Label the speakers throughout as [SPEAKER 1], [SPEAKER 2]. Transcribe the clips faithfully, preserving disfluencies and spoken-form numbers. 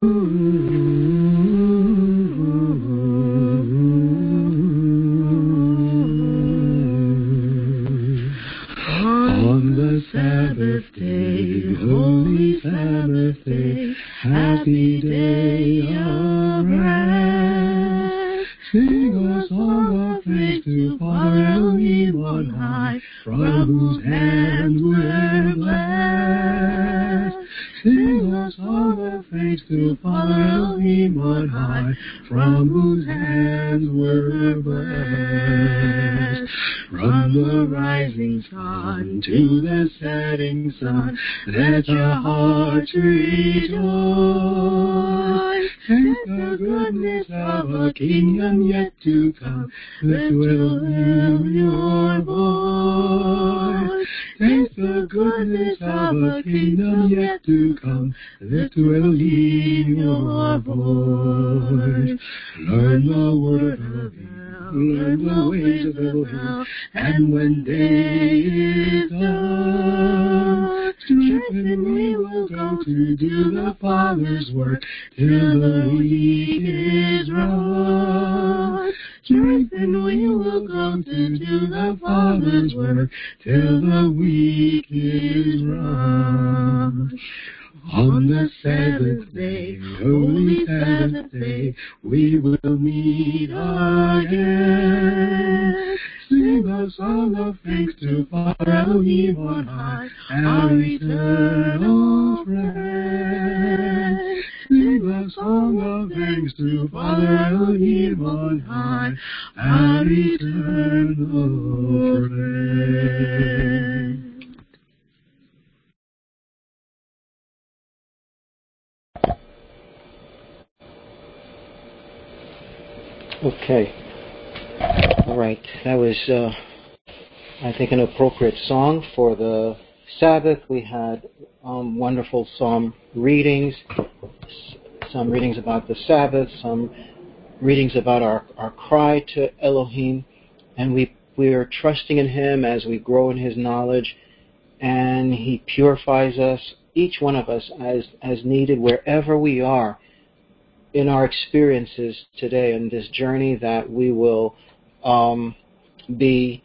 [SPEAKER 1] On the Sabbath day, holy Sabbath day, happy day of rest. Sing a song of praise to Father Elohim on high, from whose hand we're blessed. Sing a song of praise to Father Elohim on high, from whose hands we're blessed. From the rising sun to the setting sun, let your hearts rejoice. Thank the goodness of a kingdom yet to come, that will fill your voice. Thank the goodness of a kingdom yet to come, that will leave your voice. Learn the word of El, learn the ways of Elohim, and when day is done, strengthened we will go to do the Father's work till the week is run. Strengthened we will go to do the Father's work till the week is run. On the seventh day, holy Sabbath day, we will meet again. Sing a song of thanks to Father Elohim on high, our eternal friend. Sing a song of thanks to Father Elohim on high, our eternal friend.
[SPEAKER 2] Okay. All right. That was, uh, I think, an appropriate song for the Sabbath. We had um, wonderful psalm readings, some readings about the Sabbath, some readings about our, our cry to Elohim, and we we are trusting in Him as we grow in His knowledge, and He purifies us, each one of us, as as needed wherever we are in our experiences today, in this journey, that we will um, be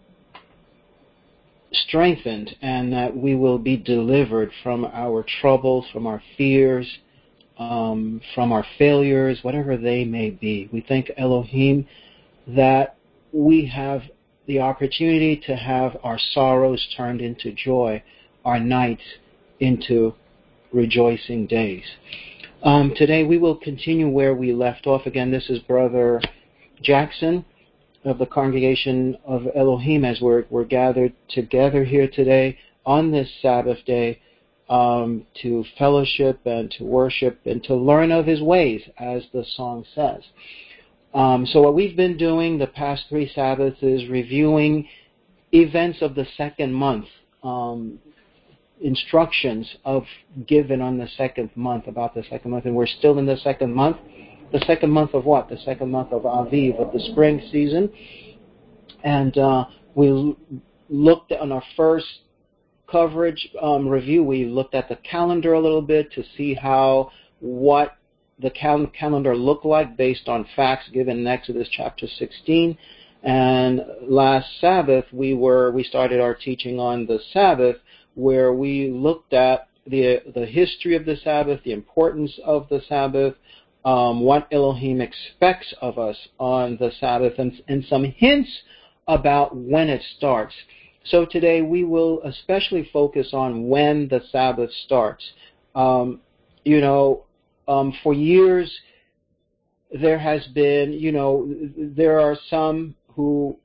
[SPEAKER 2] strengthened and that we will be delivered from our troubles, from our fears, um, from our failures, whatever they may be. We thank Elohim that we have the opportunity to have our sorrows turned into joy, our nights into rejoicing days. Um, today we will continue where we left off. Again, this is Brother Jackson of the Congregation of Elohim, as we're, we're gathered together here today on this Sabbath day um, to fellowship and to worship and to learn of His ways, as the song says. Um, so what we've been doing the past three Sabbaths is reviewing events of the second month, um, instructions of given on the second month, about the second month, and we're still in the second month. The second month of what? The second month of Aviv, of the spring season. And uh, we l- looked at, on our first coverage um, review, we looked at the calendar a little bit to see how, what the cal- calendar looked like based on facts given in Exodus chapter sixteen. And last Sabbath, we were we started our teaching on the Sabbath, where we looked at the the history of the Sabbath, the importance of the Sabbath, um, what Elohim expects of us on the Sabbath, and, and some hints about when it starts. So today we will especially focus on when the Sabbath starts. Um, you know, um, for years there has been, you know, there are some who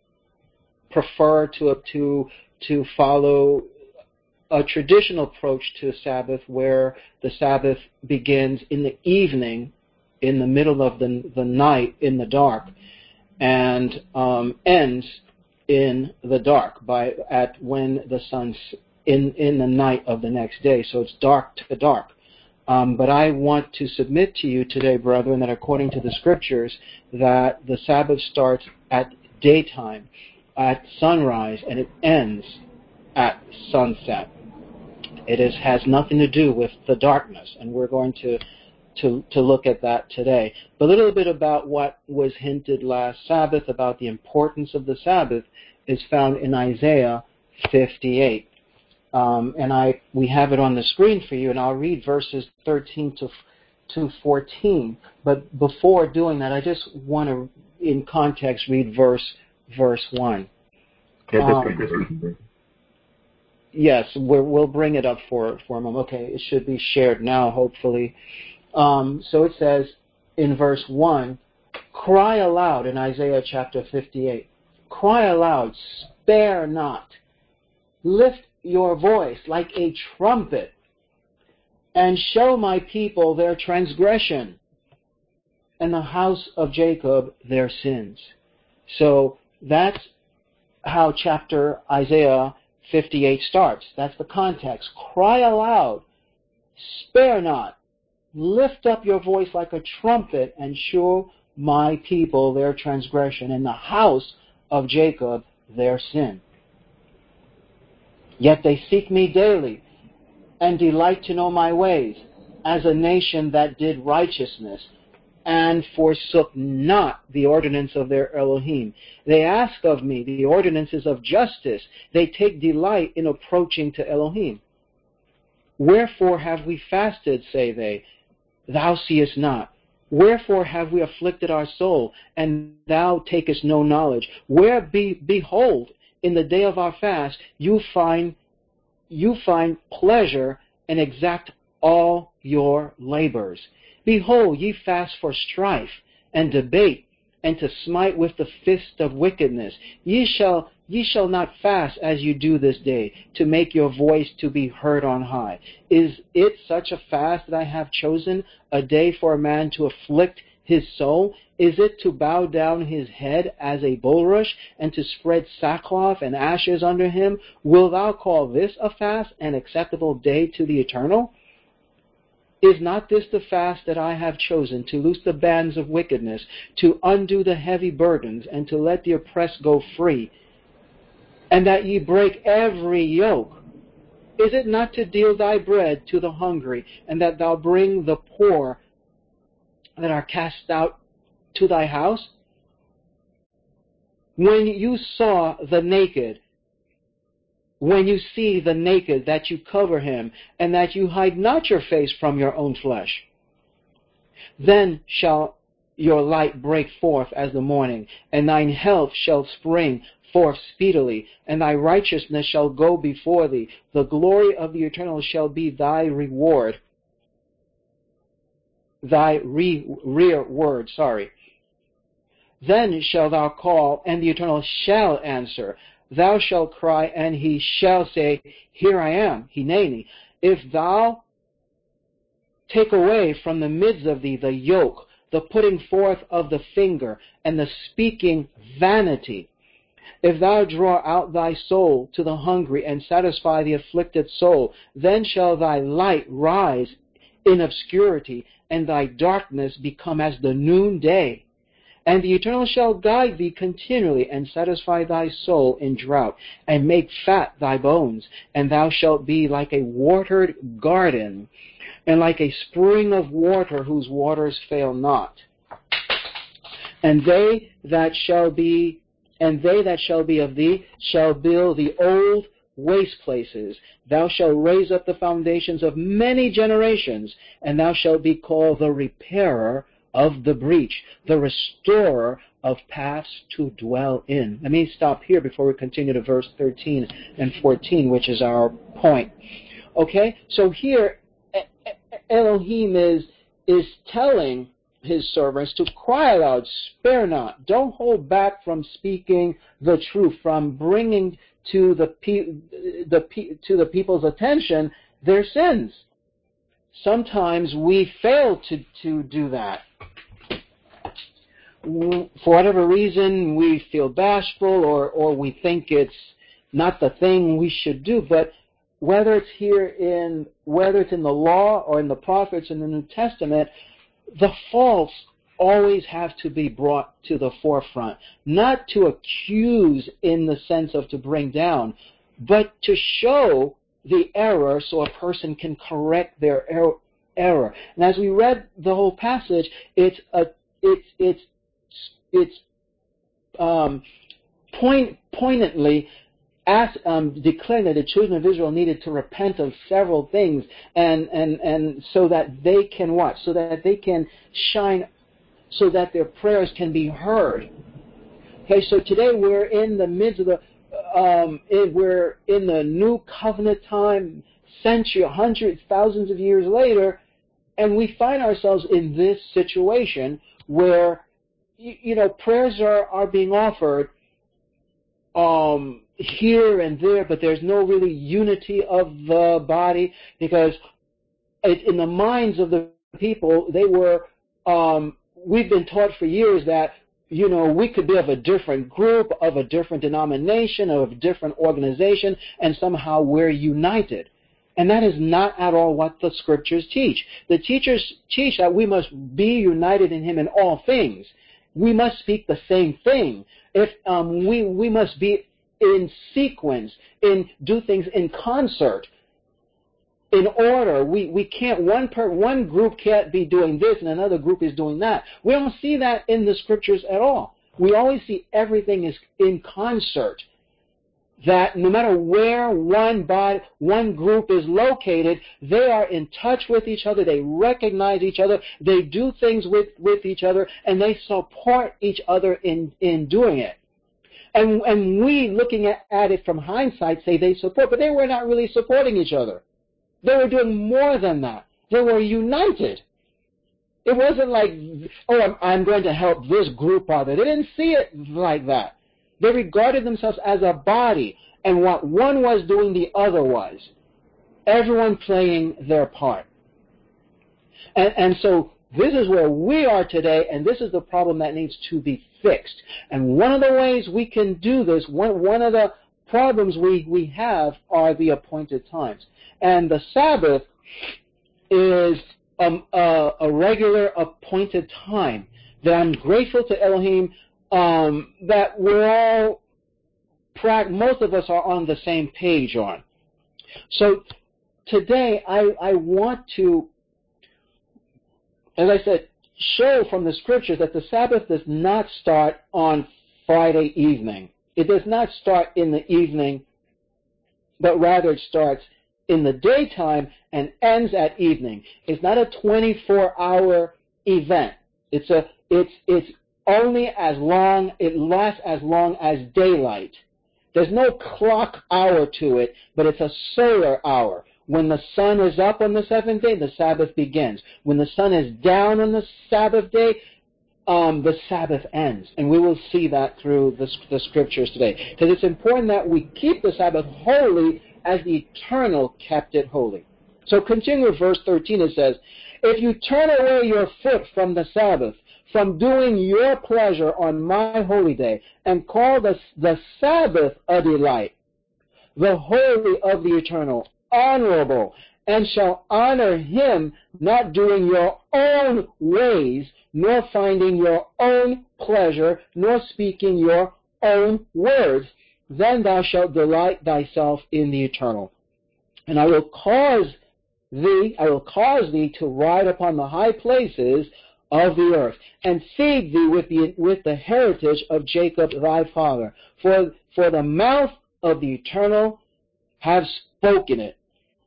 [SPEAKER 2] prefer to to to follow a traditional approach to Sabbath, where the Sabbath begins in the evening, in the middle of the the night, in the dark, and um, ends in the dark by at when the sun's in in the night of the next day. So it's dark to dark. Um, but I want to submit to you today, brethren, that according to the Scriptures, that the Sabbath starts at daytime, at sunrise, and it ends at sunset. It is, has nothing to do with the darkness, and we're going to to, to look at that today. But a little bit about what was hinted last Sabbath about the importance of the Sabbath is found in Isaiah fifty-eight. Um, and I we have it on the screen for you, and I'll read verses thirteen to to fourteen. But before doing that, I just want to, in context, read verse verse one. Um, yes, we're, we'll bring it up for for a moment. Okay, it should be shared now, hopefully. Um, so it says in verse one, "Cry aloud," in Isaiah chapter fifty-eight. "Cry aloud, spare not. Lift your voice like a trumpet, and show my people their transgression, and the house of Jacob their sins." So that's how chapter Isaiah fifty-eight starts. That's the context. Cry aloud, spare not, lift up your voice like a trumpet, and show my people their transgression, and the house of Jacob their sin. Yet they seek me daily, and delight to know my ways, as a nation that did righteousness, and forsook not the ordinance of their Elohim. They ask of me the ordinances of justice. They take delight in approaching to Elohim. Wherefore have we fasted, say they, thou seest not. Wherefore have we afflicted our soul, and thou takest no knowledge. Where be, behold, in the day of our fast, you find you find pleasure and exact all your labors. Behold, ye fast for strife and debate, and to smite with the fist of wickedness. Ye shall ye shall not fast as you do this day, to make your voice to be heard on high. Is it such a fast that I have chosen, a day for a man to afflict his soul? Is it to bow down his head as a bulrush, and to spread sackcloth and ashes under him? Wilt thou call this a fast, an acceptable day to the Eternal? Is not this the fast that I have chosen, to loose the bands of wickedness, to undo the heavy burdens, and to let the oppressed go free, and that ye break every yoke? Is it not to deal thy bread to the hungry, and that thou bring the poor that are cast out to thy house? When you saw the naked, when you see the naked, that you cover him, and that you hide not your face from your own flesh, then shall your light break forth as the morning, and thine health shall spring forth speedily, and thy righteousness shall go before thee. The glory of the Eternal shall be thy reward. Thy re, rear word, sorry. Then shalt thou call, and the Eternal shall answer. Thou shalt cry, and he shall say, Here I am, Hineni. If thou take away from the midst of thee the yoke, the putting forth of the finger, and the speaking vanity, if thou draw out thy soul to the hungry, and satisfy the afflicted soul, then shall thy light rise in obscurity, and thy darkness become as the noonday. And the Eternal shall guide thee continually, and satisfy thy soul in drought, and make fat thy bones. And thou shalt be like a watered garden, and like a spring of water whose waters fail not. And they that shall be, and they that shall be of thee shall build the old waste places. Thou shalt raise up the foundations of many generations, and thou shalt be called the repairer of the breach, the restorer of paths to dwell in. Let me stop here before we continue to verse thirteen and fourteen, which is our point. Okay, so here Elohim is is telling his servants to cry aloud, spare not. Don't hold back from speaking the truth, from bringing to the pe- the pe- to the people's attention their sins. Sometimes we fail to, to do that. For whatever reason, we feel bashful, or, or we think it's not the thing we should do. But whether it's here in, whether it's in the law or in the prophets in the New Testament, the faults always have to be brought to the forefront. Not to accuse in the sense of to bring down, but to show the error so a person can correct their error, error. And as we read the whole passage, it's a it's it's it's um, point poignantly As, um, declaring that the children of Israel needed to repent of several things, and, and, and so that they can what? So that they can shine, so that their prayers can be heard. Okay, so today we're in the midst of the, um, it, we're in the new covenant time, century, hundreds, thousands of years later, and we find ourselves in this situation where, you, you know, prayers are, are being offered, um, here and there, but there's no really unity of the body, because it, in the minds of the people, they were, um, we've been taught for years that, you know, we could be of a different group, of a different denomination, of a different organization, and somehow we're united. And that is not at all what the scriptures teach. The teachers teach that we must be united in Him in all things. We must speak the same thing. If um, we we must be in sequence, in do things in concert, in order. We we can't one per one group can't be doing this and another group is doing that. We don't see that in the scriptures at all. We always see everything is in concert. That no matter where one body, one group is located, they are in touch with each other, they recognize each other, they do things with, with each other, and they support each other in, in doing it. And, and we, looking at, at it from hindsight, say they support, but they were not really supporting each other. They were doing more than that. They were united. It wasn't like, oh, I'm, I'm going to help this group out there. They didn't see it like that. They regarded themselves as a body, and what one was doing, the other was. Everyone playing their part. And, and so this is where we are today, and this is the problem that needs to be fixed. And one of the ways we can do this, one, one of the problems we, we have are the appointed times. And the Sabbath is um, a, a regular appointed time that I'm grateful to Elohim um, that we're all, most of us are on the same page on. So today I, I want to, as I said, show from the scriptures that the Sabbath does not start on Friday evening. It does not start in the evening, but rather it starts in the daytime and ends at evening. It's not a twenty-four hour event. It's a it's it's only as long, it lasts as long as daylight. There's no clock hour to it, but it's a solar hour. When the sun is up on the seventh day, the Sabbath begins. When the sun is down on the Sabbath day, um, the Sabbath ends. And we will see that through the, the scriptures today. Because it's important that we keep the Sabbath holy as the Eternal kept it holy. So continue with verse thirteen, it says, if you turn away your foot from the Sabbath, from doing your pleasure on my holy day, and call the, the Sabbath a delight, the holy of the Eternal, honorable, and shall honor him, not doing your own ways, nor finding your own pleasure, nor speaking your own words, then thou shalt delight thyself in the Eternal. And I will cause thee, I will cause thee to ride upon the high places of the earth, and feed thee with the with the heritage of Jacob thy father. For for the mouth of the Eternal have spoken it.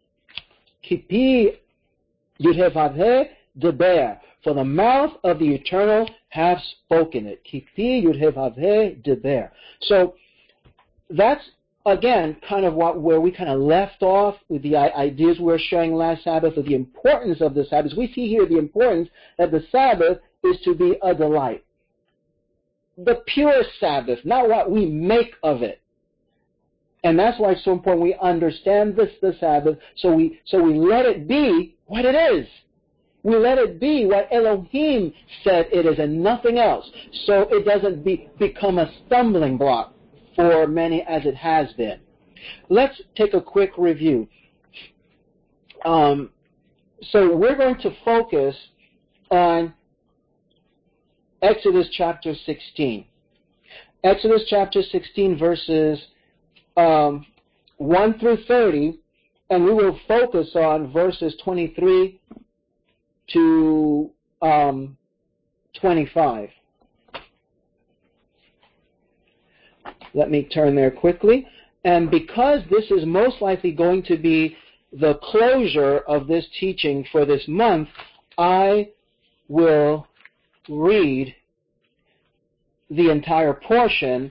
[SPEAKER 2] Kipi yudhevaveh deber. For the mouth of the Eternal have spoken it. Kipi yudhevaveh deber. So that's again kind of what where we kind of left off with the ideas we were sharing last Sabbath of the importance of the Sabbath. We see here the importance that the Sabbath is to be a delight. The pure Sabbath, not what we make of it. And that's why it's so important we understand this, the Sabbath, so we so we let it be what it is. We let it be what Elohim said it is and nothing else. So it doesn't be, become a stumbling block for many as it has been. Let's take a quick review. Um, so we're going to focus on Exodus chapter sixteen. Exodus chapter sixteen verses um, one through thirty, and we will focus on verses twenty-three to um, twenty-five. Let me turn there quickly. And because this is most likely going to be the closure of this teaching for this month, I will read the entire portion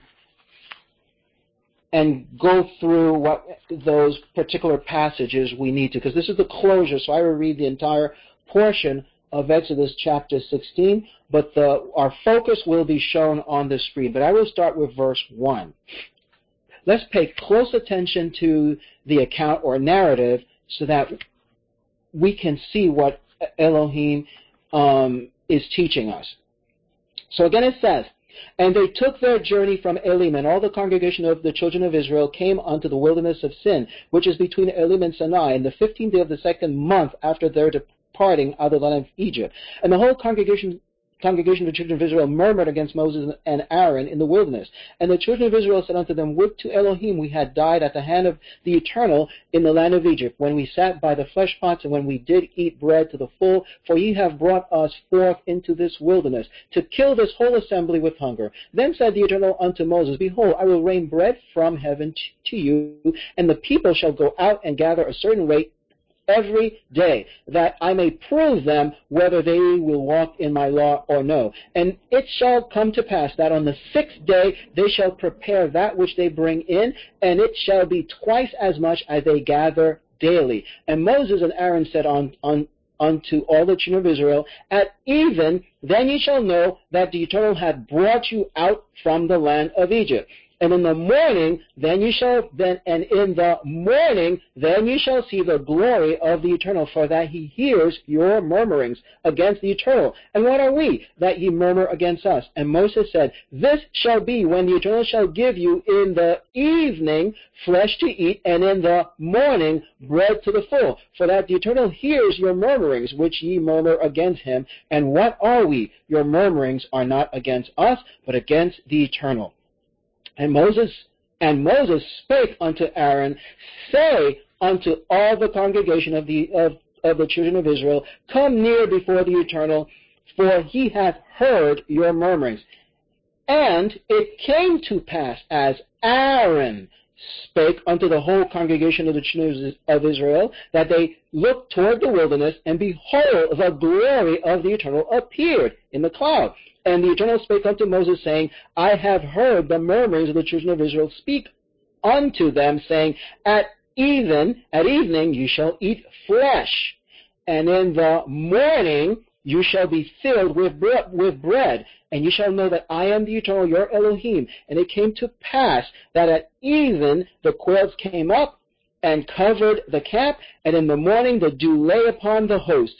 [SPEAKER 2] and go through what those particular passages we need to, because this is the closure, so I will read the entire portion of Exodus chapter sixteen, but the, our focus will be shown on the screen. But I will start with verse one. Let's pay close attention to the account or narrative so that we can see what Elohim um, is teaching us. So again it says, "And they took their journey from Elim, and all the congregation of the children of Israel came unto the wilderness of Sin, which is between Elim and Sinai, in the fifteenth day of the second month after their departing out of the land of Egypt. And the whole congregation congregation of the children of Israel murmured against Moses and Aaron in the wilderness. And the children of Israel said unto them, Would to Elohim we had died at the hand of the Eternal in the land of Egypt, when we sat by the flesh pots, and when we did eat bread to the full, for ye have brought us forth into this wilderness, to kill this whole assembly with hunger. Then said the Eternal unto Moses, Behold, I will rain bread from heaven to you, and the people shall go out and gather a certain rate every day, that I may prove them whether they will walk in my law or no. And it shall come to pass that on the sixth day they shall prepare that which they bring in, and it shall be twice as much as they gather daily. And Moses and Aaron said on, on unto all the children of Israel, At even then ye shall know that the Eternal hath brought you out from the land of Egypt. And in the morning, then you shall, then, and in the morning, then you shall see the glory of the Eternal, for that he hears your murmurings against the Eternal. And what are we, that ye murmur against us? And Moses said, This shall be when the Eternal shall give you in the evening flesh to eat, and in the morning bread to the full, for that the Eternal hears your murmurings, which ye murmur against him. And what are we? Your murmurings are not against us, but against the Eternal. And Moses and Moses spake unto Aaron, Say unto all the congregation of the of, of the children of Israel, Come near before the Eternal, for he hath heard your murmurings. And it came to pass, as Aaron spake unto the whole congregation of the children of Israel, that they looked toward the wilderness, and behold, the glory of the Eternal appeared in the cloud. And the Eternal spake unto Moses, saying, I have heard the murmurings of the children of Israel. Speak unto them, saying, At even, at evening you shall eat flesh, and in the morning you shall be filled with bre- with bread, and you shall know that I am the Eternal, your Elohim. And it came to pass that at even the quails came up and covered the camp, and in the morning the dew lay upon the host.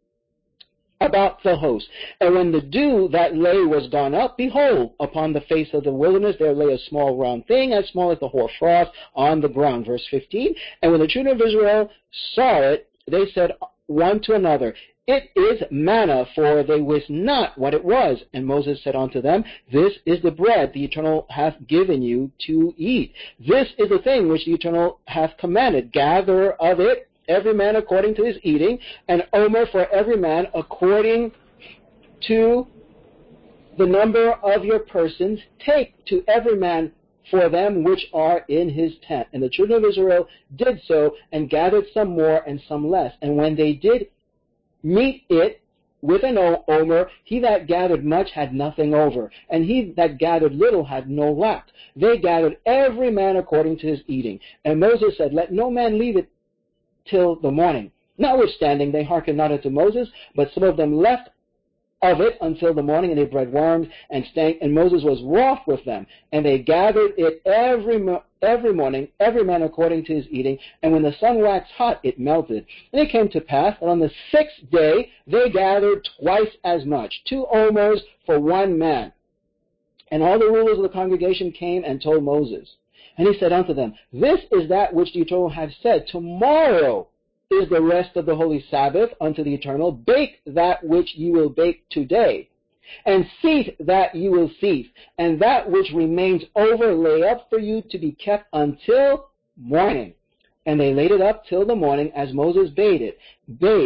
[SPEAKER 2] about the host. And when the dew that lay was gone up, behold, upon the face of the wilderness there lay a small round thing, as small as the hoarfrost on the ground. Verse fifteen. And when the children of Israel saw it, they said one to another, It is manna, for they wist not what it was. And Moses said unto them, This is the bread the Eternal hath given you to eat. This is the thing which the Eternal hath commanded. Gather of it every man according to his eating, and omer for every man according to the number of your persons. Take to every man for them which are in his tent. And the children of Israel did so, and gathered some more and some less. And when they did meet it with an omer, he that gathered much had nothing over, and he that gathered little had no lack. They gathered every man according to his eating. And Moses said, Let no man leave it till the morning. Notwithstanding, they hearkened not unto Moses, but some of them left of it until the morning, and they bred worms and stank. And Moses was wroth with them, and they gathered it every mo- every morning, every man according to his eating. And when the sun waxed hot, it melted. And it came to pass that on the sixth day they gathered twice as much, two omers for one man. And all the rulers of the congregation came and told Moses. And he said unto them, This is that which the Eternal hath said, Tomorrow is the rest of the holy Sabbath unto the Eternal. Bake that which ye will bake today, and seethe that ye will seethe, and that which remains over lay up for you to be kept until morning. And they laid it up till the morning, as Moses bade it, bade.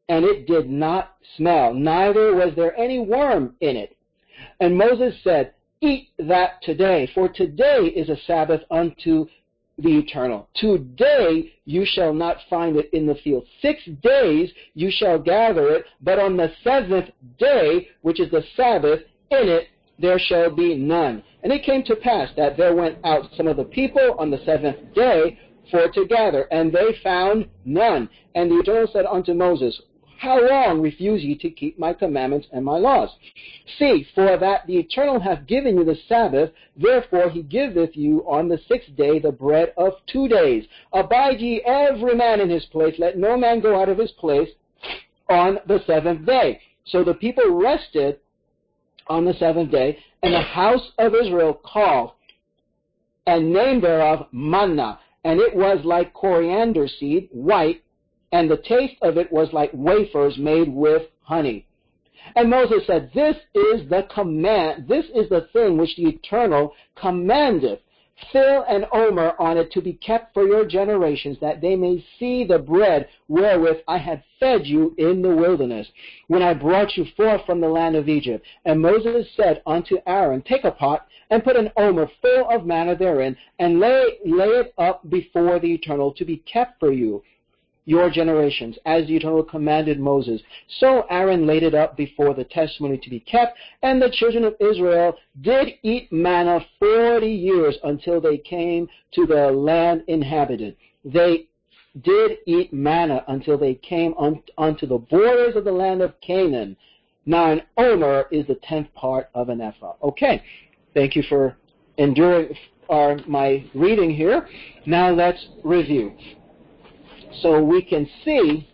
[SPEAKER 2] and it did not smell, neither was there any worm in it. And Moses said, eat that today, for today is a Sabbath unto the Eternal. Today you shall not find it in the field. Six days you shall gather it, but on the seventh day, which is the Sabbath, in it there shall be none. And it came to pass that there went out some of the people on the seventh day for to gather, and they found none. And the Eternal said unto Moses, how long refuse ye to keep my commandments and my laws? See, for that the Eternal hath given you the Sabbath, therefore he giveth you on the sixth day the bread of two days. Abide ye every man in his place, let no man go out of his place on the seventh day. So the people rested on the seventh day, and the house of Israel called, and name thereof manna, and it was like coriander seed, white, and the taste of it was like wafers made with honey. And Moses said, this is the command, this is the thing which the Eternal commandeth. Fill an omer on it to be kept for your generations, that they may see the bread wherewith I had fed you in the wilderness, when I brought you forth from the land of Egypt. And Moses said unto Aaron, take a pot, and put an omer full of manna therein, and lay, lay it up before the Eternal to be kept for you, your generations, as the Eternal commanded Moses. So Aaron laid it up before the testimony to be kept, and the children of Israel did eat manna forty years until they came to the land inhabited. They did eat manna until they came un- unto the borders of the land of Canaan. Now an omer is the tenth part of an ephah. Okay, thank you for enduring our, my reading here. Now let's review. So we can see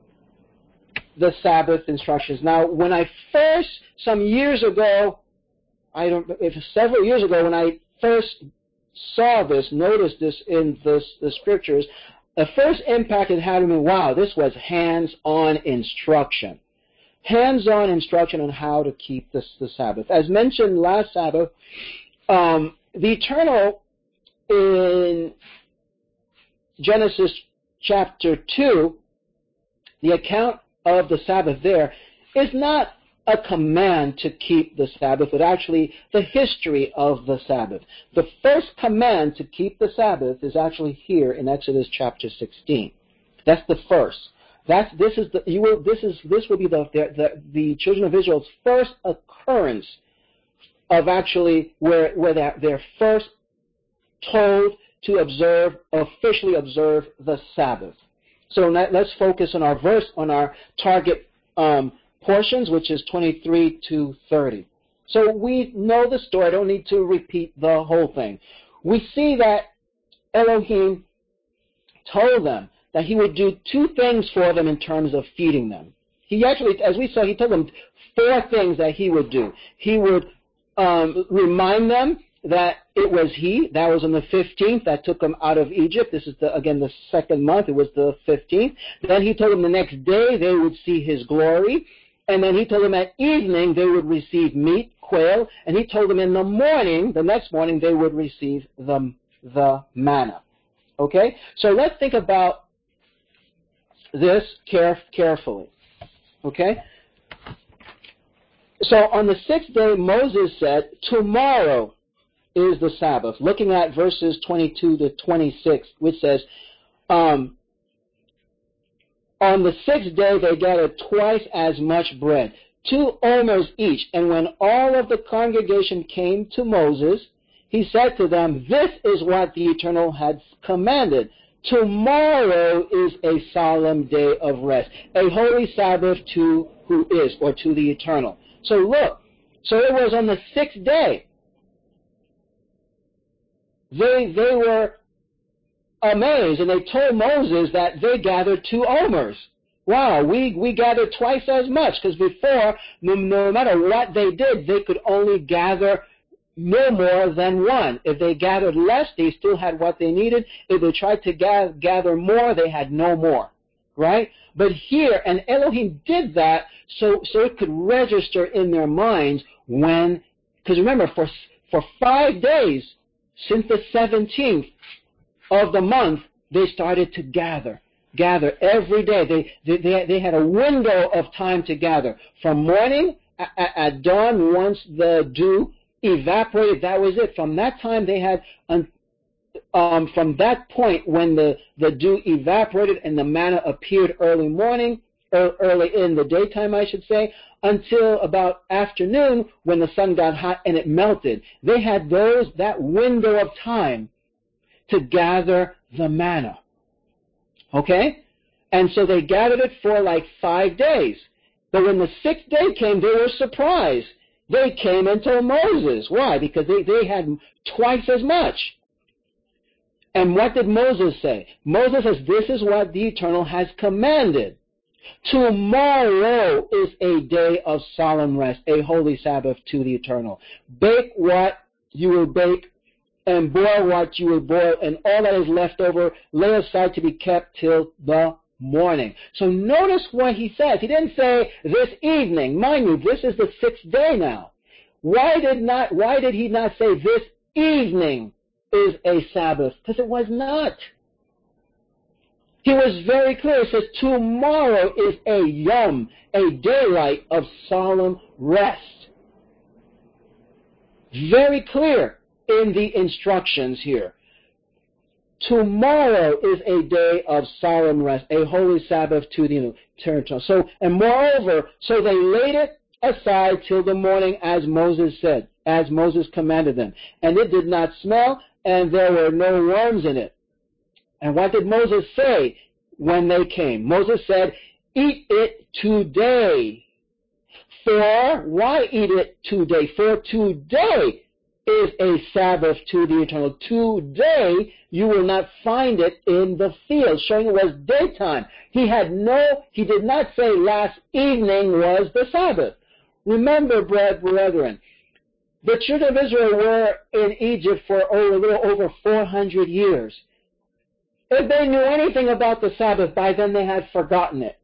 [SPEAKER 2] the Sabbath instructions. Now, when I first, some years ago, I don't, if several years ago, when I first saw this, noticed this in the, the scriptures, the first impact it had on me, wow, this was hands-on instruction. Hands-on instruction on how to keep this, the Sabbath. As mentioned last Sabbath, um, the Eternal in Genesis chapter two, the account of the Sabbath there is not a command to keep the Sabbath, but actually the history of the Sabbath. The first command to keep the Sabbath is actually here in Exodus chapter sixteen. That's the first. That's this is the you will this is this will be the the, the, the children of Israel's first occurrence of actually where where they're, they're first told to observe, officially observe the Sabbath. So let's focus on our verse, on our target um, portions, which is twenty-three to thirty. So we know the story. I don't need to repeat the whole thing. We see that Elohim told them that he would do two things for them in terms of feeding them. He actually, as we saw, he told them four things that he would do. He would um, remind them that it was he, that was on the fifteenth, that took them out of Egypt. This is, the, again, the second month. It was the fifteenth. Then he told them the next day they would see his glory. And then he told them at evening they would receive meat, quail. And he told them in the morning, the next morning, they would receive the, the manna. Okay? So let's think about this care, carefully. Okay? So on the sixth day, Moses said, tomorrow is the Sabbath. Looking at verses twenty-two to twenty-six, which says, um, on the sixth day they gathered twice as much bread, two omers each. And when all of the congregation came to Moses, he said to them, this is what the Eternal had commanded. Tomorrow is a solemn day of rest, a holy Sabbath to who is, or to the Eternal. So look, so it was on the sixth day. They, they were amazed, and they told Moses that they gathered two omers. Wow, we, we gathered twice as much, because before, no, no matter what they did, they could only gather no more than one. If they gathered less, they still had what they needed. If they tried to ga- gather more, they had no more. Right? But here, and Elohim did that so, so it could register in their minds when, because remember, for, for five days, since the seventeenth of the month, they started to gather. gather every day. They, they, they, they had a window of time to gather. From morning, at, at dawn, once the dew evaporated, that was it. From that time, they had, um, um, from that point when the, the dew evaporated and the manna appeared early morning, or early in the daytime, I should say, until about afternoon when the sun got hot and it melted. They had those, that window of time to gather the manna. Okay? And so they gathered it for like five days. But when the sixth day came, they were surprised. They came and told Moses. Why? Because they, they had twice as much. And what did Moses say? Moses says, this is what the Eternal has commanded. Tomorrow is a day of solemn rest, a holy Sabbath to the Eternal. Bake what you will bake, and boil what you will boil, and all that is left over lay aside to be kept till the morning. So notice what he says. He didn't say this evening. Mind you, this is the sixth day now. Why did not? Why did he not say this evening is a Sabbath? Because it was not. He was very clear. He says, tomorrow is a yom, a daylight of solemn rest. Very clear in the instructions here. Tomorrow is a day of solemn rest, a holy Sabbath to the Eternal. So, and moreover, so they laid it aside till the morning, as Moses said, as Moses commanded them. And it did not smell, and there were no worms in it. And what did Moses say when they came? Moses said, eat it today. For, why eat it today? For today is a Sabbath to the Eternal. Today you will not find it in the field, showing it was daytime. He had no, he did not say last evening was the Sabbath. Remember, brethren, the children of Israel were in Egypt for oh, a little over four hundred years. If they knew anything about the Sabbath, by then they had forgotten it.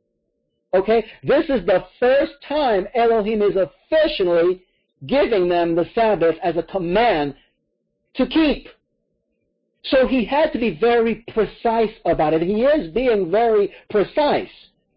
[SPEAKER 2] Okay? This is the first time Elohim is officially giving them the Sabbath as a command to keep. So he had to be very precise about it. He is being very precise.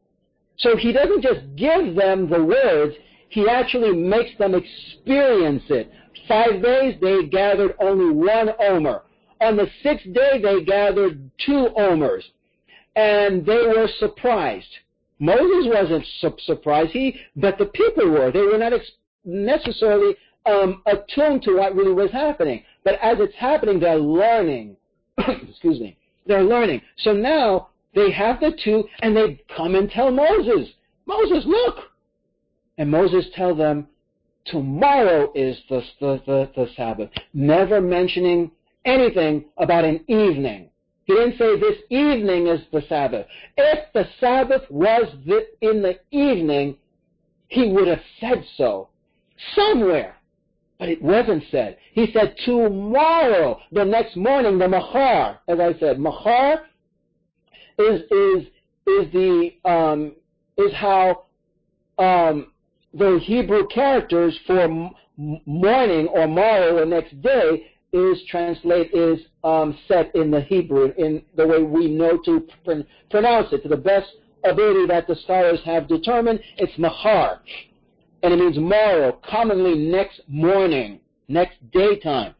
[SPEAKER 2] So he doesn't just give them the words, he actually makes them experience it. Five days they gathered only one omer. On the sixth day, they gathered two omers, and they were surprised. Moses wasn't su- surprised, he, but the people were. They were not ex- necessarily um, attuned to what really was happening. But as it's happening, they're learning. Excuse me. They're learning. So now they have the two, and they come and tell Moses, Moses, look! And Moses tells them, tomorrow is the, the, the, the Sabbath, never mentioning anything about an evening. He didn't say this evening is the Sabbath. If the Sabbath was the, in the evening, he would have said so somewhere. But it wasn't said. He said tomorrow, the next morning, the Mahar, as I said. Mahar is is is the um, is how um, the Hebrew characters for m- morning or morrow, the next day, is translate is um, set in the Hebrew in the way we know to pr- pronounce it. To the best ability that the scholars have determined, it's Mahar. And it means morrow, commonly next morning, next daytime.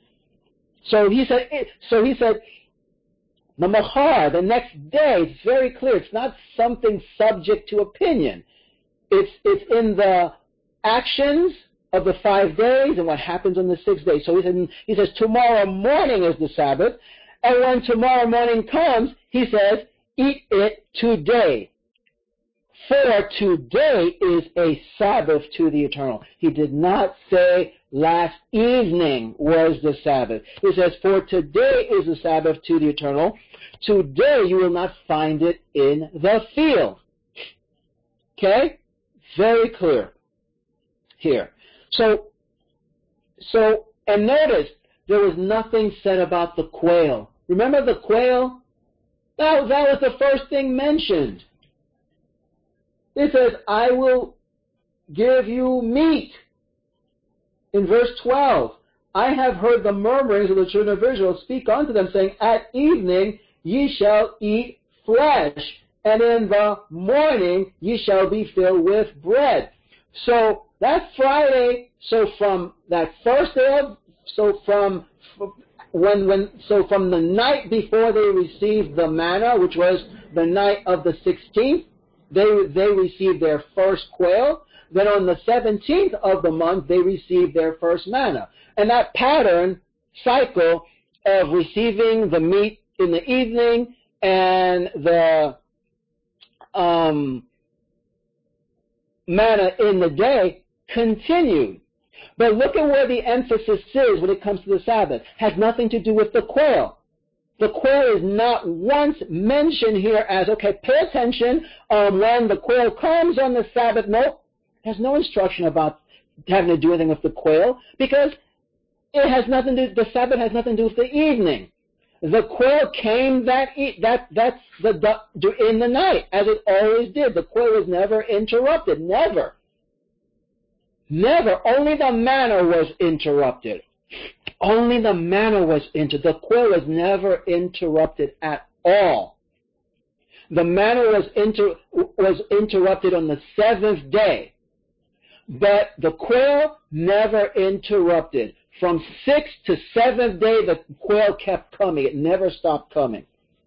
[SPEAKER 2] So he said, so he said, the Mahar, the next day, it's very clear. It's not something subject to opinion. It's, it's in the actions of the five days and what happens on the sixth day. So he said, he says, tomorrow morning is the Sabbath. And when tomorrow morning comes, he says, eat it today. For today is a Sabbath to the Eternal. He did not say last evening was the Sabbath. He says, for today is the Sabbath to the Eternal. Today you will not find it in the field. Okay? Very clear here. So, so, and notice, there was nothing said about the quail. Remember the quail? That, that was the first thing mentioned. It says, I will give you meat. In verse twelve, I have heard the murmurings of the children of Israel speak unto them, saying, at evening ye shall eat flesh, and in the morning ye shall be filled with bread. So that's Friday. So from that first day of, so from when when so from the night before they received the manna, which was the night of the sixteenth, they they received their first quail. Then on the seventeenth of the month, they received their first manna. And that pattern, cycle of receiving the meat in the evening and the um, manna in the day continued. But look at where the emphasis is when it comes to the Sabbath. It has nothing to do with the quail. The quail is not once mentioned here as, okay, pay attention um, when the quail comes on the Sabbath. Nope. There's no instruction about having to do anything with the quail, because it has nothing to, the Sabbath has nothing to do with the evening. The quail came that e- that that's the, the in the night, as it always did. The quail was never interrupted. Never. Never. Only the manna was interrupted. Only the manna was interrupted. The quail was never interrupted at all. The manna was inter was interrupted on the seventh day. But the quail never interrupted. From sixth to seventh day, the quail kept coming. It never stopped coming.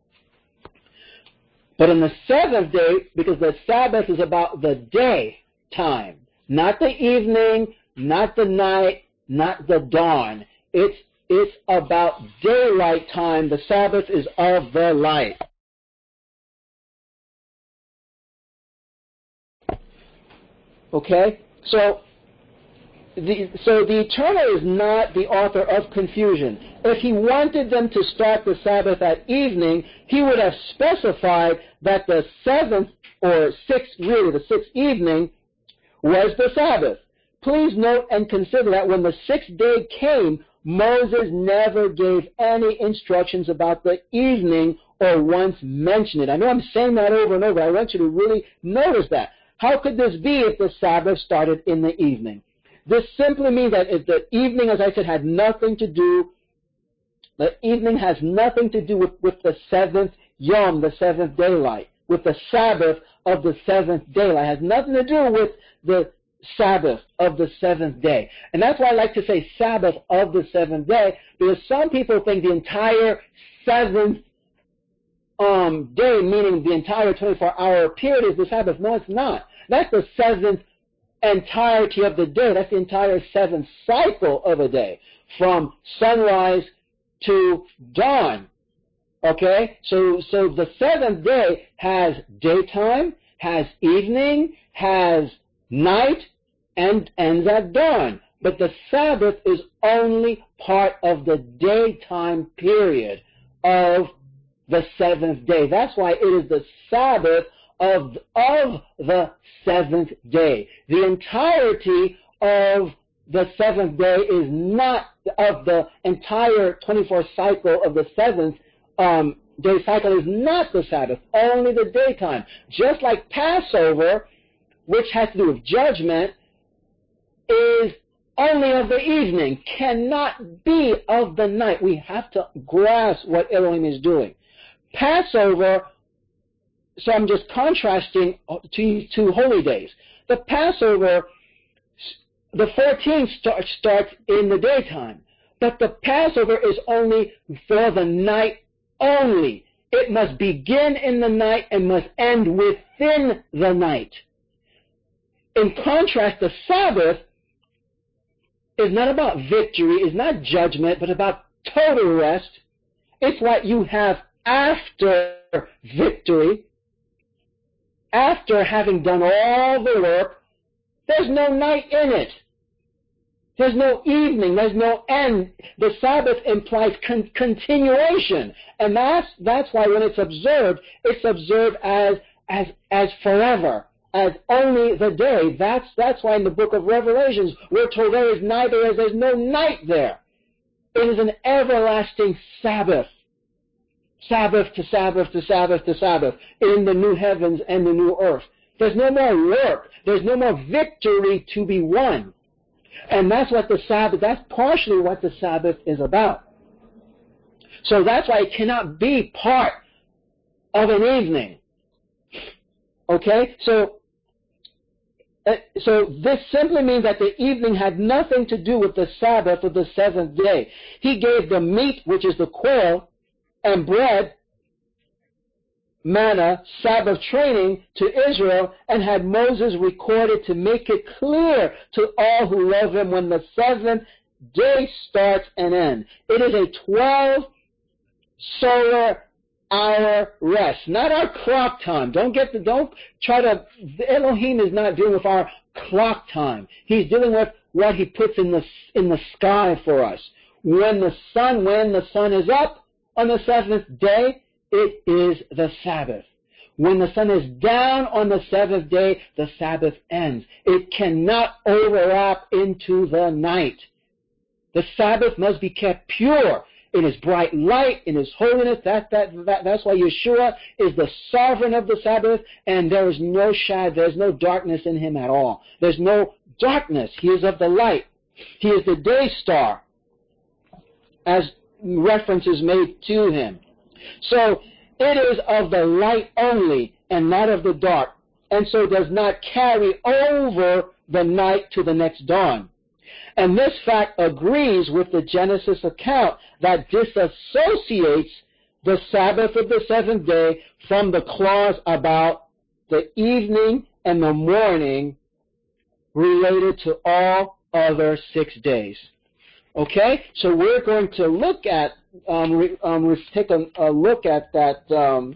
[SPEAKER 2] But on the seventh day, because the Sabbath is about the day time, not the evening, not the night, not the dawn. It's, it's about daylight time. The Sabbath is of the light. Okay? So the, so the Eternal is not the author of confusion. If he wanted them to start the Sabbath at evening, he would have specified that the seventh or sixth, really the sixth evening, was the Sabbath. Please note and consider that when the sixth day came, Moses never gave any instructions about the evening or once mentioned it. I know I'm saying that over and over. I want you to really notice that. How could this be if the Sabbath started in the evening? This simply means that if the evening, as I said, had nothing to do, the evening has nothing to do with, with the seventh Yom, the seventh daylight, with the Sabbath of the seventh daylight. It has nothing to do with the Sabbath of the seventh day. And that's why I like to say Sabbath of the seventh day, because some people think the entire seventh um, day, meaning the entire twenty-four hour period, is the Sabbath. No, it's not. That's the seventh entirety of the day. That's the entire seventh cycle of a day, from sunrise to dawn. Okay? So, so the seventh day has daytime, has evening, has night, and ends at dawn. But the Sabbath is only part of the daytime period of the seventh day. That's why it is the Sabbath of, of the seventh day. The entirety of the seventh day is not, of the entire twenty-four cycle of the seventh um, day cycle is not the Sabbath, only the daytime. Just like Passover, which has to do with judgment, is only of the evening, cannot be of the night. We have to grasp what Elohim is doing. Passover, so I'm just contrasting to two holy days. The Passover, the fourteenth start, starts in the daytime, but the Passover is only for the night only. It must begin in the night and must end within the night. In contrast, the Sabbath is not about victory, is not judgment, but about total rest. It's what you have after victory, after having done all the work. There's no night in it. There's no evening. There's no end. The Sabbath implies con- continuation. And that's, that's why when it's observed, it's observed as, as, as forever, as only the day. That's, that's why in the book of Revelations, we're told there is neither, as there's no night there. It is an everlasting Sabbath. Sabbath to Sabbath to Sabbath to Sabbath in the new heavens and the new earth. There's no more work. There's no more victory to be won. And that's what the Sabbath, that's partially what the Sabbath is about. So that's why it cannot be part of an evening. Okay? So, uh, so this simply means that the evening had nothing to do with the Sabbath of the seventh day. He gave the meat, which is the quail, and bread, manna, Sabbath training to Israel, and had Moses recorded to make it clear to all who love him when the seventh day starts and ends. It is a twelve solar hour rest, not our clock time. Don't get the, don't try to, Elohim is not dealing with our clock time. He's dealing with what he puts in the, in the sky for us. When the sun, when the sun is up on the seventh day, it is the Sabbath. When the sun is down on the seventh day, the Sabbath ends. It cannot overlap into the night. The Sabbath must be kept pure in his bright light, in his holiness. That, that, that, that's why Yeshua is the sovereign of the Sabbath, and there is no shadow, there's no darkness in him at all. There's no darkness. He is of the light. He is the day star, as reference is made to him. So it is of the light only and not of the dark, and so does not carry over the night to the next dawn. And this fact agrees with the Genesis account that disassociates the Sabbath of the seventh day from the clause about the evening and the morning related to all other six days. Okay, so we're going to look at, um, re, um, re, take a, a look at that um,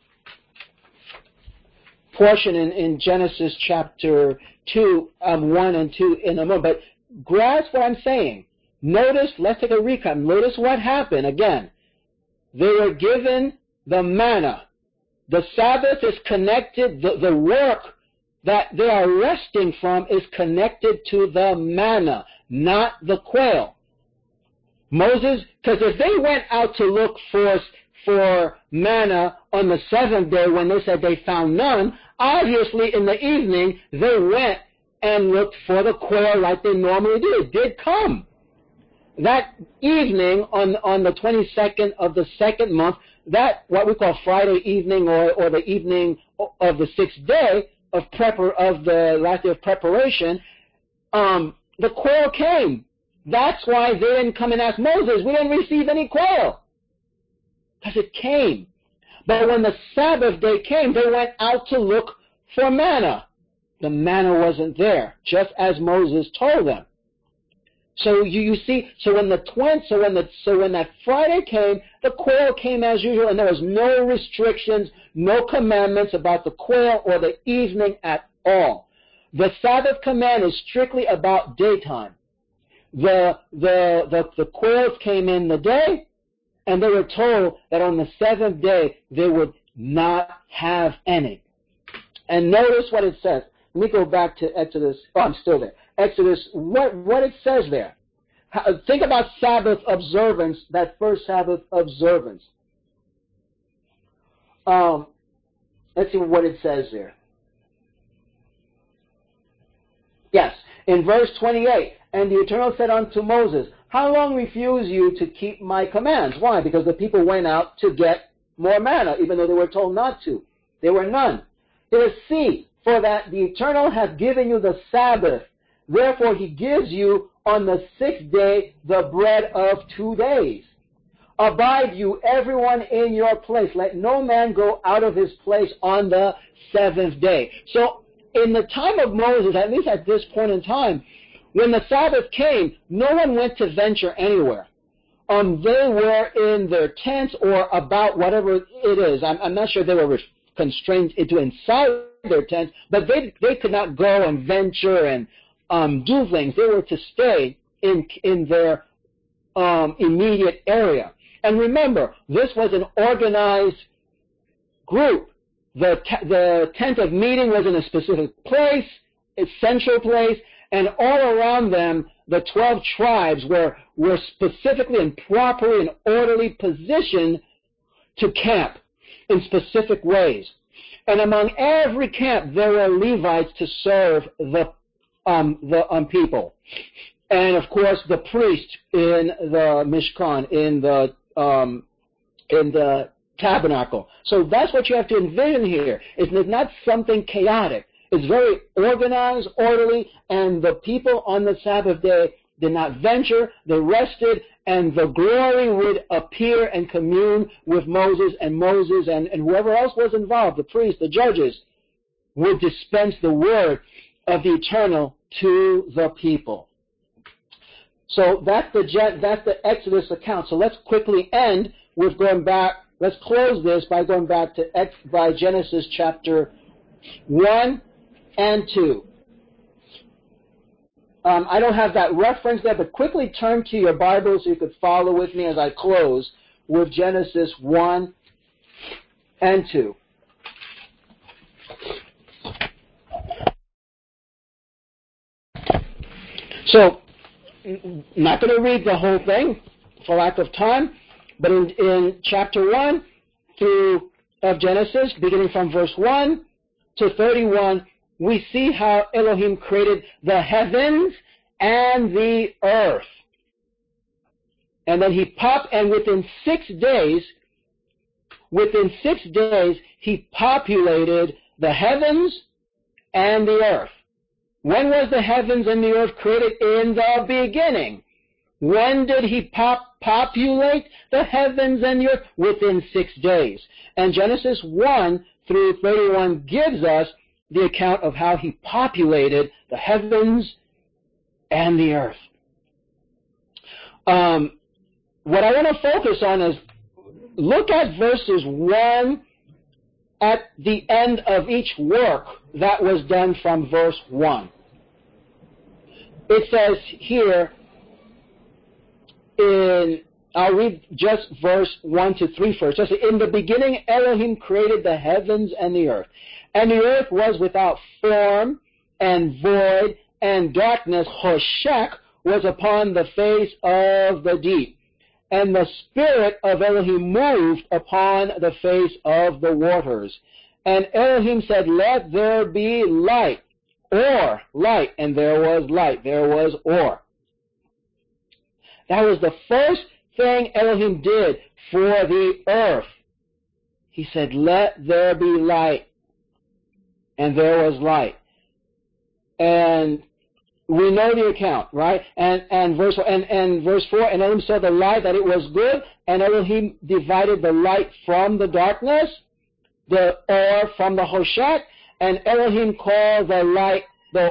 [SPEAKER 2] portion in, in Genesis chapter two, um, one and two in a moment. But grasp what I'm saying. Notice, let's take a recap. Notice what happened. Again, they were given the manna. The Sabbath is connected, the, the work that they are resting from is connected to the manna, not the quail. Moses, because if they went out to look for, for manna on the seventh day when they said they found none, obviously in the evening they went and looked for the quail like they normally do. It did come. That evening on, on the twenty-second of the second month, that what we call Friday evening or, or the evening of the sixth day of prepar of the last day of preparation, um, the quail came. That's why they didn't come and ask Moses, we didn't receive any quail. Because it came. But when the Sabbath day came, they went out to look for manna. The manna wasn't there, just as Moses told them. So you, you see, so when the twin, so when the so when that Friday came, the quail came as usual, and there was no restrictions, no commandments about the quail or the evening at all. The Sabbath command is strictly about daytime. The, the, the, the quails came in the day, and they were told that on the seventh day they would not have any. And notice what it says. Let me go back to Exodus. Oh, I'm still there. Exodus, what, what it says there. How, think about Sabbath observance, that first Sabbath observance. Um, let's see what it says there. Yes, in verse twenty-eight, and the Eternal said unto Moses, how long refuse you to keep my commands? Why? Because the people went out to get more manna, even though they were told not to. There were none. It is, see, for that the Eternal hath given you the Sabbath. Therefore he gives you on the sixth day the bread of two days. Abide you everyone in your place. Let no man go out of his place on the seventh day. So in the time of Moses, at least at this point in time, when the Sabbath came, no one went to venture anywhere. Um, they were in their tents or about whatever it is. I'm, I'm not sure they were constrained into inside their tents, but they they could not go and venture and um, do things. They were to stay in in their um, immediate area. And remember, this was an organized group. The t- the tent of meeting was in a specific place, a central place, and all around them, the twelve tribes were were specifically and properly and orderly positioned to camp in specific ways. And among every camp, there were Levites to serve the um, the um, people, and of course the priest in the Mishkan, in the um, in the tabernacle. So that's what you have to envision here. It's not something chaotic. It's very organized, orderly, and the people on the Sabbath day did not venture, they rested, and the glory would appear and commune with Moses, and Moses and, and whoever else was involved, the priests, the judges, would dispense the word of the eternal to the people. So that's the that's the Exodus account. So let's quickly end with going back. Let's close this by going back to by Genesis chapter one and two. Um, I don't have that reference there, but quickly turn to your Bible so you could follow with me as I close with Genesis one and two. So, not going to read the whole thing for lack of time, but in, in chapter one through of Genesis, beginning from verse one to thirty-one, we see how Elohim created the heavens and the earth. And then he popped, and within six days, within six days, he populated the heavens and the earth. When was the heavens and the earth created? In the beginning. When did he pop, populate the heavens and the earth? Within six days. And Genesis one through thirty-one gives us the account of how he populated the heavens and the earth. Um, what I want to focus on is look at verses one at the end of each work that was done from verse one. It says here in, I'll read just verse one to three first. It says, in the beginning Elohim created the heavens and the earth. And the earth was without form and void, and darkness, Hoshek, was upon the face of the deep. And the Spirit of Elohim moved upon the face of the waters. And Elohim said, let there be light, or light, and there was light, there was or. That was the first thing Elohim did for the earth. He said, let there be light. And there was light. And we know the account, right? And and verse and, and verse four, and Elohim saw the light that it was good, and Elohim divided the light from the darkness, the or from the Hoshek, and Elohim called the light, the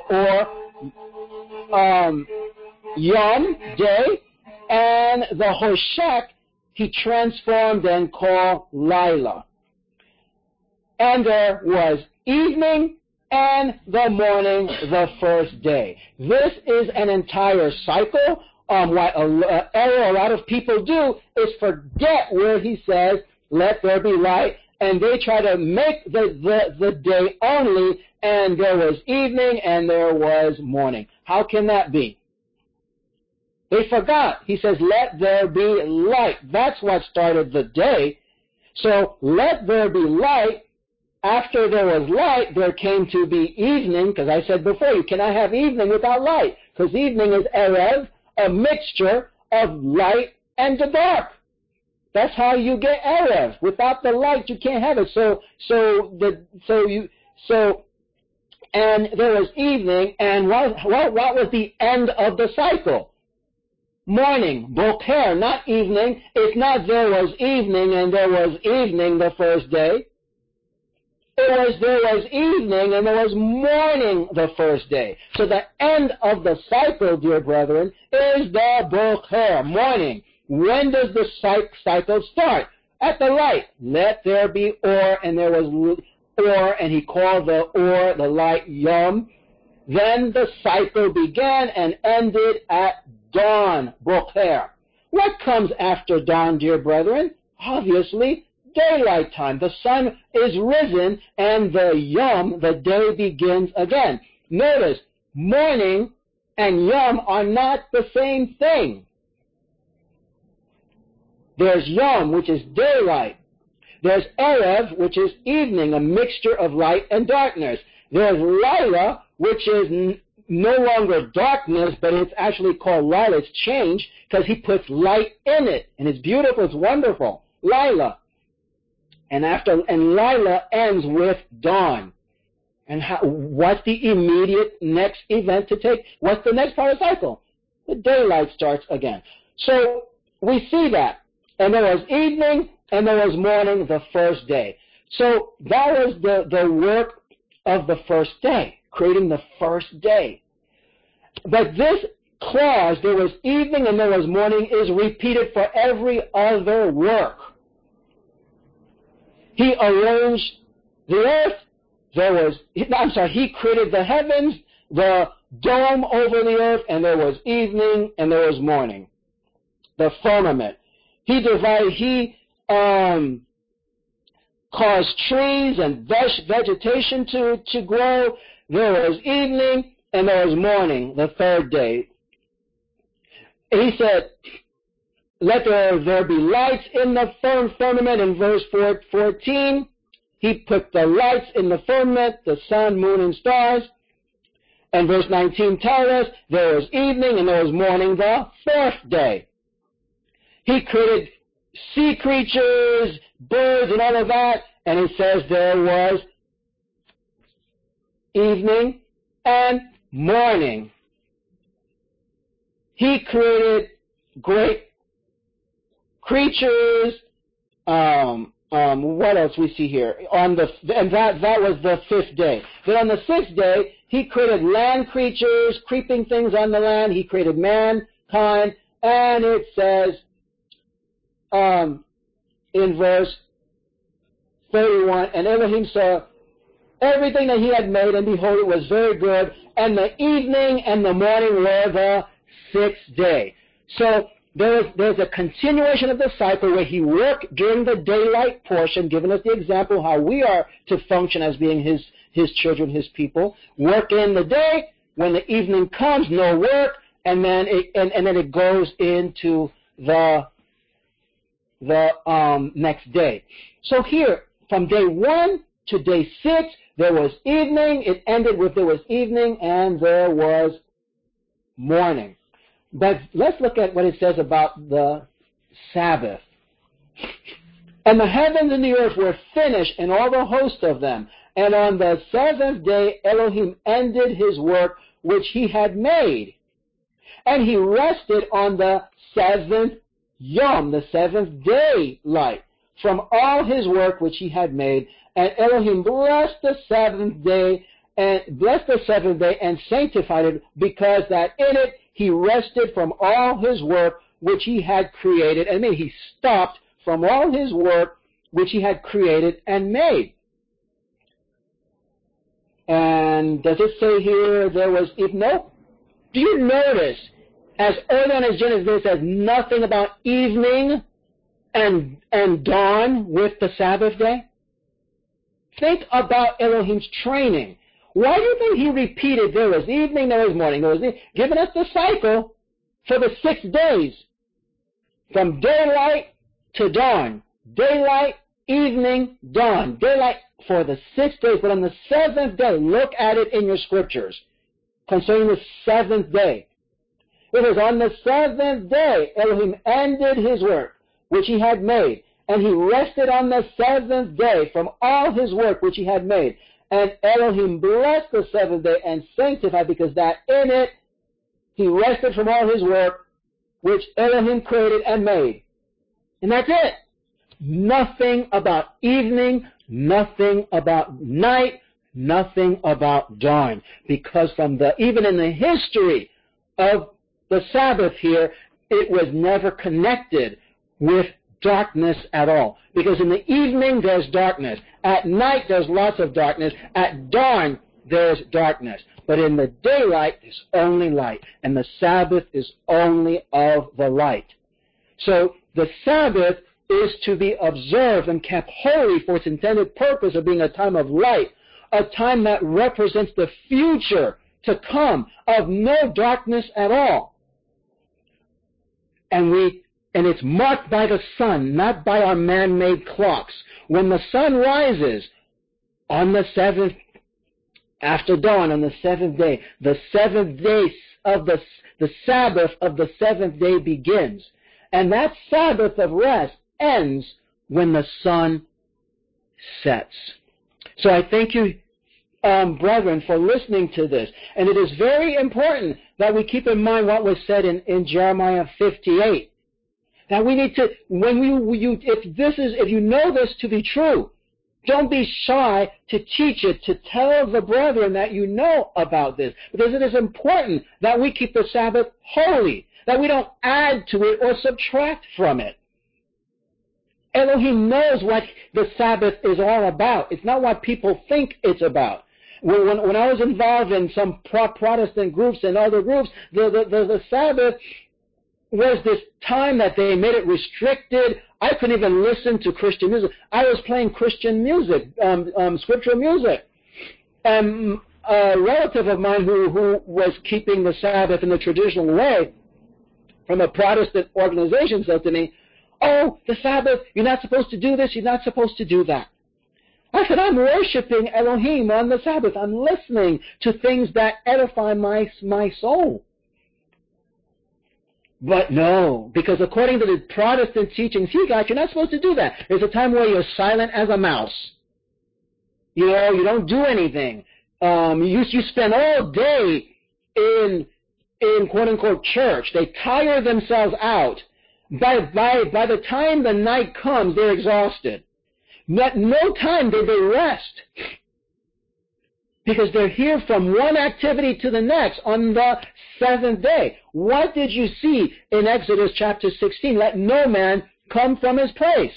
[SPEAKER 2] or, um, Yom, day, and the Hoshek he transformed and called Lila. And there was evening and the morning the first day. This is an entire cycle. Um, what a, uh, error a lot of people do is forget where he says, let there be light, and they try to make the, the, the day only, and there was evening and there was morning. How can that be? They forgot. He says, let there be light. That's what started the day. So, let there be light. After there was light, there came to be evening, because I said before, you cannot have evening without light, because evening is erev, a mixture of light and the dark. That's how you get erev. Without the light, you can't have it. So, so the, so you, so, and there was evening, and what, what, what was the end of the cycle? Morning, boker, not evening. It's not there was evening and there was evening the first day. It was there was evening and there was morning the first day. So the end of the cycle, dear brethren, is the boker, morning. When does the cycle start? At the light. Let there be or, and there was or, and he called the or, the light, yom. Then the cycle began and ended at dawn, boker. What comes after dawn, dear brethren? Obviously, daylight time. The sun is risen and the yom, the day begins again. Notice, morning and yom are not the same thing. There's yom, which is daylight. There's erev, which is evening, a mixture of light and darkness. There's lila, which is n- no longer darkness, but it's actually called lila. It's changed because he puts light in it. And it's beautiful, it's wonderful. Lila. And after and Lila ends with dawn. And how, what's the immediate next event to take? What's the next part of the cycle? The daylight starts again. So we see that. And there was evening and there was morning the first day. So that was the, the work of the first day, creating the first day. But this clause, there was evening and there was morning, is repeated for every other work. He arranged the earth. There was, I'm sorry, he created the heavens, the dome over the earth, and there was evening and there was morning. The firmament. He divided, he um, caused trees and veg- vegetation to, to grow. There was evening and there was morning, the third day. He said, let there, there be lights in the firmament in verse fourteen. He put the lights in the firmament, the sun, moon, and stars. And verse nineteen tells us there was evening and there was morning the fourth day. He created sea creatures, birds, and all of that. And he says there was evening and morning. He created great creatures. Um, um, what else we see here? On the and that that was the fifth day. Then on the sixth day, he created land creatures, creeping things on the land. He created mankind, and it says um, in verse thirty-one, and Elohim saw everything that he had made, and behold, it was very good. And the evening and the morning were the sixth day. So there's, there's a continuation of the cycle where he worked during the daylight portion, giving us the example how we are to function as being his, his children, his people. Work in the day. When the evening comes, no work, and then it, and, and then it goes into the the um, next day. So here, from day one to day six, there was evening. It ended with there was evening and there was morning. But let's look at what it says about the Sabbath. And the heavens and the earth were finished, and all the host of them. And on the seventh day Elohim ended his work which he had made. And he rested on the seventh Yom, the seventh day light, from all his work which he had made. And Elohim blessed the seventh day, and blessed the seventh day and sanctified it, because that in it he rested from all his work which he had created. I mean, he stopped from all his work which he had created and made. And does it say here there was, if no? Do you notice, as early on as Genesis, it says nothing about evening and, and dawn with the Sabbath day? Think about Elohim's training. Why do you think he repeated there was evening, there was morning, there was evening, giving us the cycle for the six days, from daylight to dawn, daylight, evening, dawn, daylight for the six days. But on the seventh day, look at it in your scriptures concerning the seventh day. It was on the seventh day Elohim ended his work which he had made, and he rested on the seventh day from all his work which he had made. And Elohim blessed the seventh day and sanctified, because that in it he rested from all his work which Elohim created and made. And that's it. Nothing about evening, nothing about night, nothing about dawn. Because from the, even in the history of the Sabbath here, it was never connected with darkness at all. Because in the evening there's darkness. At night there's lots of darkness. At dawn there's darkness. But in the daylight there's only light. And the Sabbath is only of the light. So the Sabbath is to be observed and kept holy for its intended purpose of being a time of light. A time that represents the future to come of no darkness at all. And we And it's marked by the sun, not by our man-made clocks. When the sun rises on the seventh, after dawn, on the seventh day, the seventh day of the, the Sabbath of the seventh day begins. And that Sabbath of rest ends when the sun sets. So I thank you, um, brethren, for listening to this. And it is very important that we keep in mind what was said in, in Jeremiah fifty-eight. That we need to, when we, you, if this is, if you know this to be true, don't be shy to teach it, to tell the brethren that you know about this. Because it is important that we keep the Sabbath holy, that we don't add to it or subtract from it. Elohim knows what the Sabbath is all about. It's not what people think it's about. When, when, when I was involved in some pro- Protestant groups and other groups, the, the, the, the Sabbath was this time that they made it restricted. I couldn't even listen to Christian music. I was playing Christian music, um, um, scriptural music. And a relative of mine who, who was keeping the Sabbath in the traditional way from a Protestant organization said to me, "Oh, the Sabbath, you're not supposed to do this, you're not supposed to do that." I said, "I'm worshiping Elohim on the Sabbath. I'm listening to things that edify my, my soul." But no, because according to the Protestant teachings he got, you're not supposed to do that. There's a time where you're silent as a mouse. You know, you don't do anything. Um, you, you spend all day in, in quote-unquote church. They tire themselves out. By, by, by the time the night comes, they're exhausted. Not, no time did they rest. Because they're here from one activity to the next on the seventh day. What did you see in Exodus chapter sixteen? Let no man come from his place.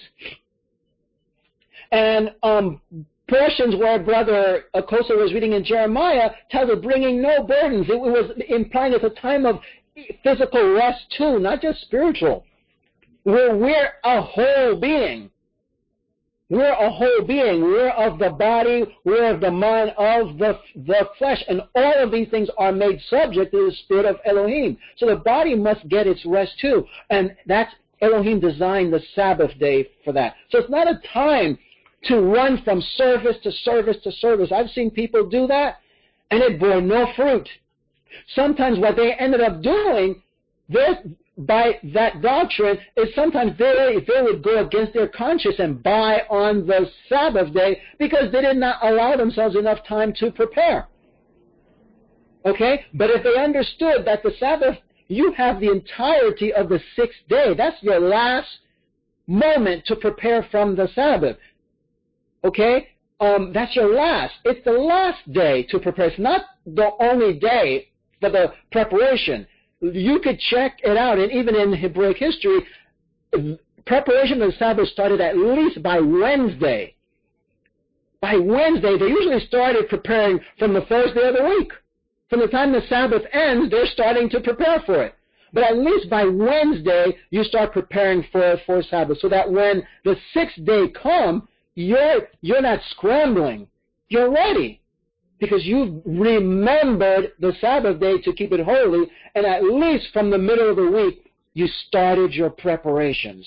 [SPEAKER 2] And um, portions where Brother Akosa was reading in Jeremiah tells of bringing no burdens. It was implying it's a time of physical rest too, not just spiritual. We're, we're a whole being. We're a whole being. We're of the body. We're of the mind, of the, the flesh. And all of these things are made subject to the Spirit of Elohim. So the body must get its rest too. And that's, Elohim designed the Sabbath day for that. So it's not a time to run from service to service to service. I've seen people do that, and it bore no fruit. Sometimes what they ended up doing, this, by that doctrine, is sometimes they, they would go against their conscience and buy on the Sabbath day because they did not allow themselves enough time to prepare. Okay? But if they understood that the Sabbath, you have the entirety of the sixth day. That's your last moment to prepare from the Sabbath. Okay? Um, that's your last. It's the last day to prepare. It's not the only day for the preparation. You could check it out, and even in Hebraic history, preparation of the Sabbath started at least by Wednesday. By Wednesday, they usually started preparing from the first day of the week. From the time the Sabbath ends, they're starting to prepare for it. But at least by Wednesday, you start preparing for, for Sabbath, so that when the sixth day comes, you're, you're not scrambling. You're ready. Because you've remembered the Sabbath day to keep it holy, and at least from the middle of the week, you started your preparations.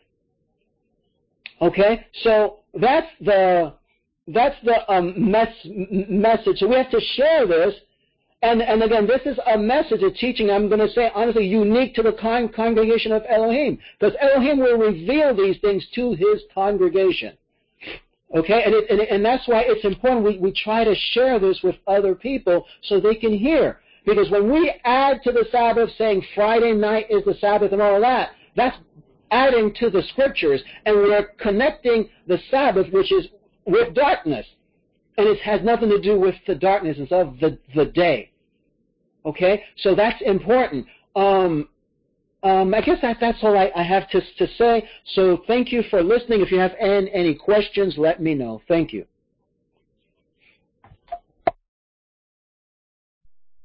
[SPEAKER 2] Okay? So that's the that's the um, mes- message. So we have to share this. And, and again, this is a message, a teaching, I'm going to say, honestly, unique to the con- congregation of Elohim. Because Elohim will reveal these things to his congregation. Okay, and, it, and, it, and that's why it's important we, we try to share this with other people so they can hear. Because when we add to the Sabbath saying Friday night is the Sabbath and all that, that's adding to the scriptures, and we're connecting the Sabbath, which is with darkness. And it has nothing to do with the darkness of the, the day. Okay, so that's important. Um, Um, I guess that, that's all I, I have to, to say. So thank you for listening. If you have any, any questions, let me know. Thank you.